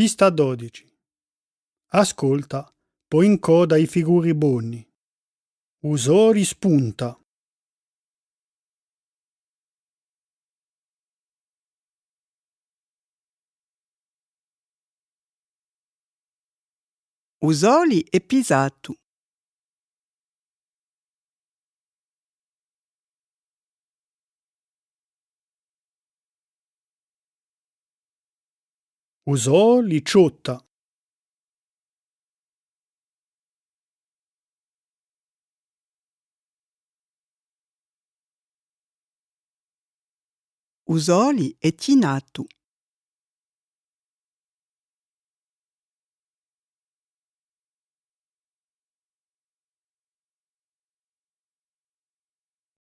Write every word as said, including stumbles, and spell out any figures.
Pista dodici. Ascolta, poi in coda i figuri buoni. Usò rispunta. Usoli e pisato. Usò liciotta. Usoli e tinato.